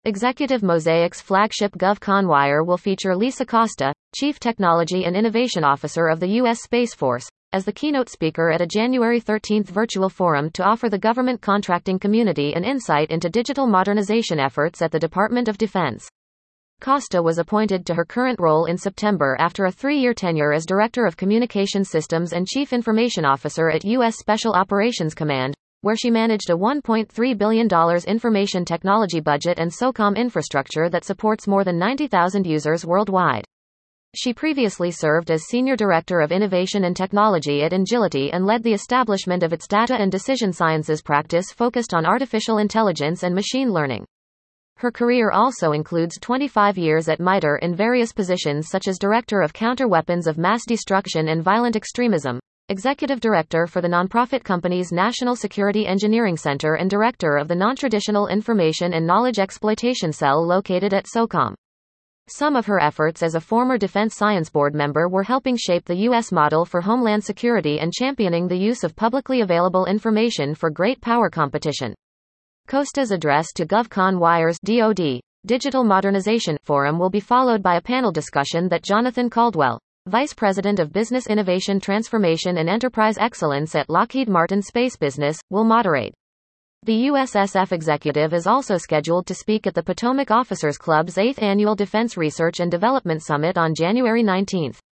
Executive Mosaic's flagship GovCon Wire will feature Lisa Costa, Chief Technology and Innovation Officer of the U.S. Space Force, as the keynote speaker at a January 13 virtual forum to offer the government contracting community an insight into digital modernization efforts at the Department of Defense. Costa was appointed to her current role in September after a 3-year tenure as Director of Communication Systems and Chief Information Officer at U.S. Special Operations Command, where she managed a $1.3 billion information technology budget and SOCOM infrastructure that supports more than 90,000 users worldwide. She previously served as Senior Director of Innovation and Technology at Engility and led the establishment of its data and decision sciences practice focused on artificial intelligence and machine learning. Her career also includes 25 years at MITRE in various positions such as Director of Counter-Weapons of Mass Destruction and Violent Extremism, Executive Director for the nonprofit company's National Security Engineering Center and Director of the Non-Traditional Information and Knowledge Exploitation Cell located at SOCOM. Some of her efforts as a former Defense Science Board member were helping shape the U.S. model for homeland security and championing the use of publicly available information for great power competition. Costa's address to GovCon Wire's DoD Digital Modernization Forum will be followed by a panel discussion that Jonathan Caldwell, Vice President of Business Innovation Transformation and Enterprise Excellence at Lockheed Martin Space Business, will moderate. The USSF executive is also scheduled to speak at the Potomac Officers Club's 8th Annual Defense Research and Development Summit on January 19.